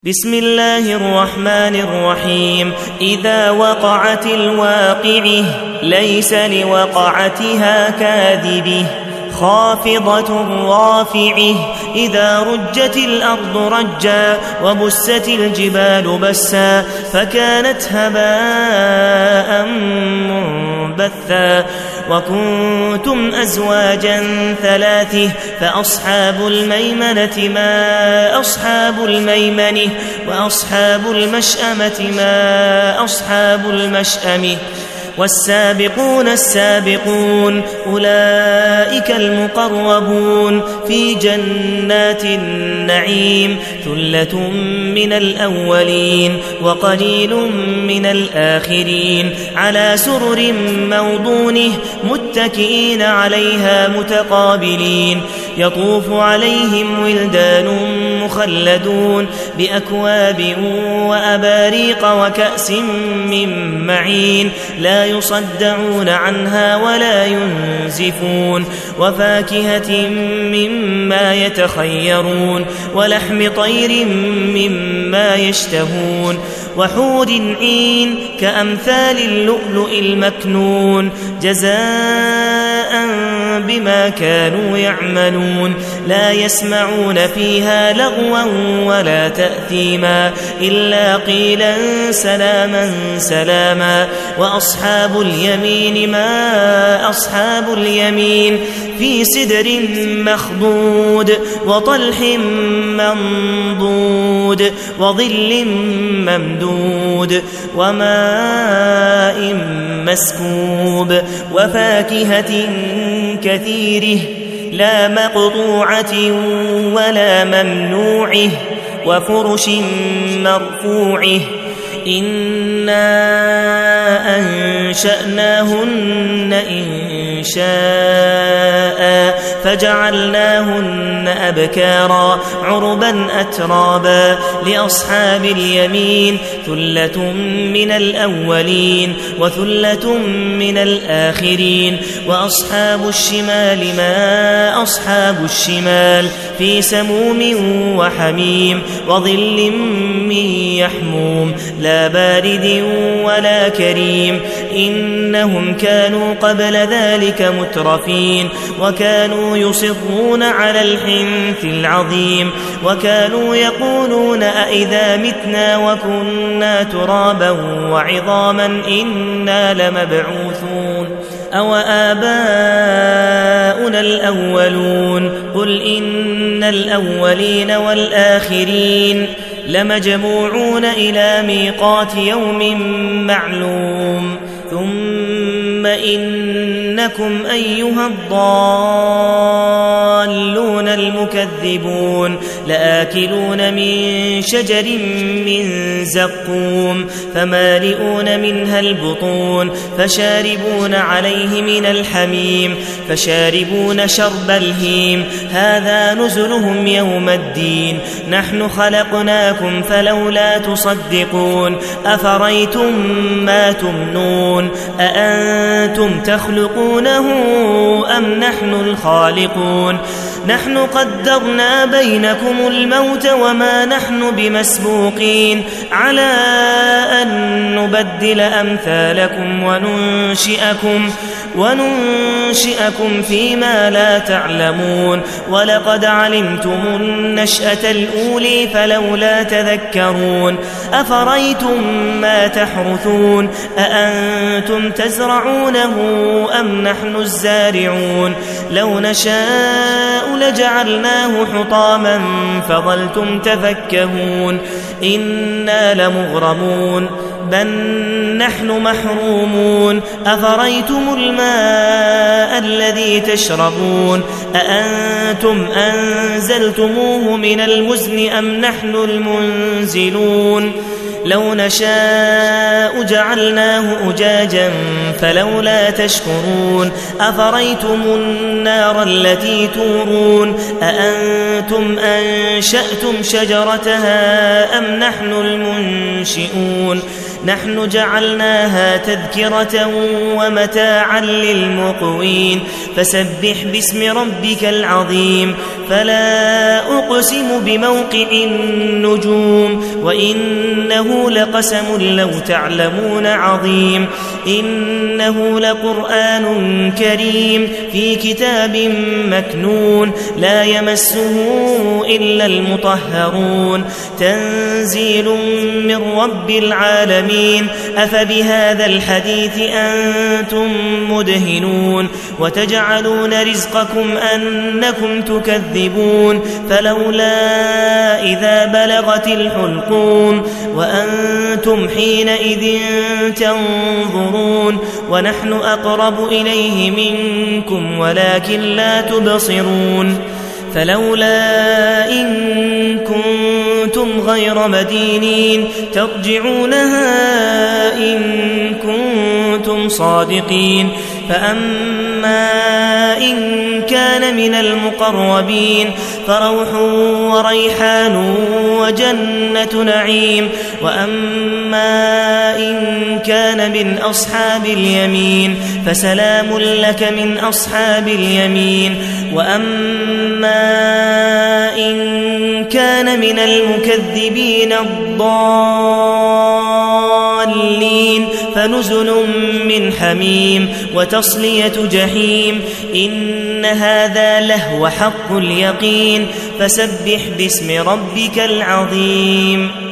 بسم الله الرحمن الرحيم. إذا وقعت الواقعة ليس لوقعتها كاذبة خافضة رافعة. إذا رجت الأرض رجا وبست الجبال بسا فكانت هباء منبثا. وكنتم أزواجا ثلاثة فأصحاب الميمنة ما أصحاب الميمنة وأصحاب المشأمة ما أصحاب المشأمة. والسابقون السابقون أولئك المقربون في جنات النعيم. ثلة من الأولين وقليل من الآخرين. على سرر موضونه متكئين عليها متقابلين. يطوف عليهم ولدان مخلدون بأكواب وأباريق وكأس من معين لا يصدعون عنها ولا ينزفون. وفاكهة مما يتخيرون ولحم طير مما يشتهون. وحور عين كأمثال اللؤلؤ المكنون جزاء بما كانوا يعملون. لا يسمعون فيها لغوا ولا تأثيما إلا قيلا سلاما سلاما. وأصحاب اليمين ما أصحاب اليمين في سدر مخضود وطلح منضود وظل ممدود وماء مسكوب. وفاكهة كثيرة لا مقطوعة ولا ممنوعة وفرش مرفوعة. إنا أنشأناهن إنشاء فجعلناهن أبكارا عربا أترابا. لأصحاب اليمين ثلة من الأولين وثلة من الآخرين. وأصحاب الشمال ما أصحاب الشمال في سموم وحميم وظل من يحموم لا بارد ولا كريم. إنهم كانوا قبل ذلك مترفين وكانوا يصرون على الحنث العظيم. وكانوا يقولون أئذا متنا وكنا ترابا وعظاما إنا لمبعوثون أو آباؤنا الأولون. قل إن الأولين والآخرين لمجموعون إلى ميقات يوم معلوم. ثم إنكم أيها الضالون المكذبون لآكلون من شجر من زقوم فمالئون منها البطون فشاربون عليه من الحميم فشاربون شرب الهيم. هذا نزلهم يوم الدين. نحن خلقناكم فلولا تصدقون. أفريتم ما تمنون أأنتم تخلقونه أم نحن الخالقون. نحن قدرنا بينكم الموت وما نحن بمسبوقين على أن نبدل أمثالكم وننشئكم فيما لا تعلمون. ولقد علمتم النشأة الأولى فلولا تذكرون. أفريتم ما تحرثون أأنتم تزرعونه أم نحن الزارعون. لو نشاء لجعلناه حطاما فظلتم تفكهون. إنا لمغرمون بل نحن محرومون. أفريتم الماء الذي تشربون أأنتم أنزلتموه من المزن أم نحن المنزلون. لو نشاء جعلناه أجاجا فلولا تشكرون. أفريتم النار التي تورون أأنتم أنشأتم شجرتها أم نحن المنشئون. نحن جعلناها تذكرة ومتاعا للمقوين فسبح باسم ربك العظيم فلا أقسم بموقع النجوم وإنه لقسم لو تعلمون عظيم إنه لقرآن كريم في كتاب مكنون لا يمسه إلا المطهرون تنزيل من رب العالمين أفبهذا الحديث أنتم مدهنون وتجعلون رزقكم أنكم تكذبون فلولا إذا بلغت الحلقوم وأنتم حينئذ تنظرون ونحن أقرب إليه منكم ولكن لا تبصرون فلولا إن كنتم غير مدينين ترجعونها إن كنتم صادقين فأما إن كان من المقربين فروح وريحان وجنة نعيم وأما إن كان من أصحاب اليمين فسلام لك من أصحاب اليمين وأما إن كان من المكذبين الضالين فنزل من حميم وتصلية جحيم إن هذا لهو حق اليقين فسبح باسم ربك العظيم